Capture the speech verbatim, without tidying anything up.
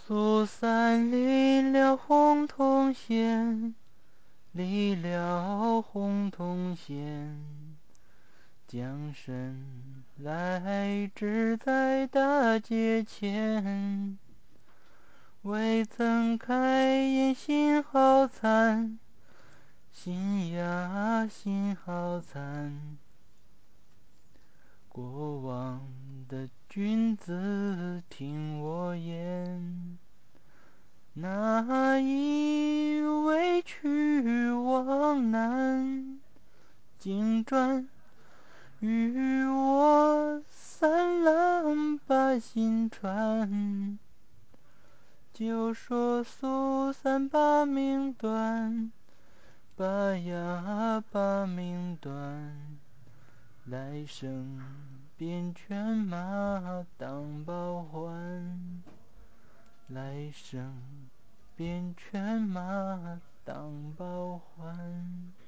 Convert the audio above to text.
苏三离了洪洞县，离了洪洞县，将身来至在大街前，未曾开眼心好惨，心呀心好惨。过往的君子听我言，那一位去往南，径转与我三郎把心传。就说苏三把命断，把呀把命断，来生变犬马当报还，来生变犬马当报还。